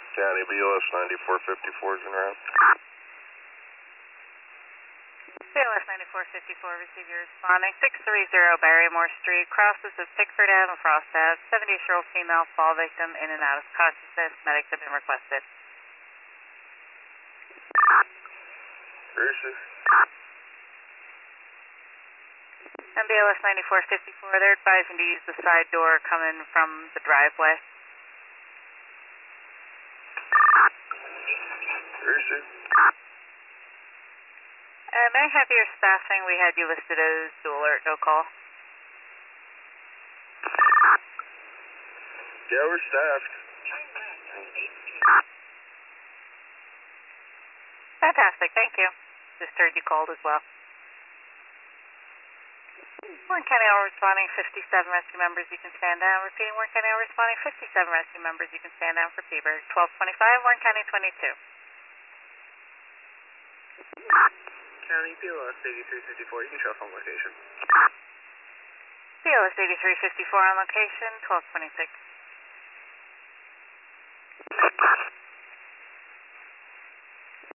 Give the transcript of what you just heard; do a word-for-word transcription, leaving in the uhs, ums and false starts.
County B L S ninety-four fifty-four is en route. B L S ninety-four fifty-four, receiver responding. six thirty Barrymore Street, crosses of Pickford Ave and Frost Ave. seventy-eight-year-old female fall victim in and out of consciousness. Medics have been requested. Receive. And B L S ninety-four fifty-four, they're advising to use the side door coming from the driveway. Receive. Uh, may I have your staffing? We had you listed as dual alert, no call. Yeah, we're staffed. Fantastic, thank you. Just heard you called as well. Warren County L responding, fifty-seven rescue members, you can stand down. Repeating, Warren County L responding, fifty-seven rescue members, you can stand down for Peaburg. twelve twenty-five, Warren County twenty-two. County B L S eighty-three fifty-four, you can show phone location. B L S eighty-three fifty-four on location, twelve twenty-six.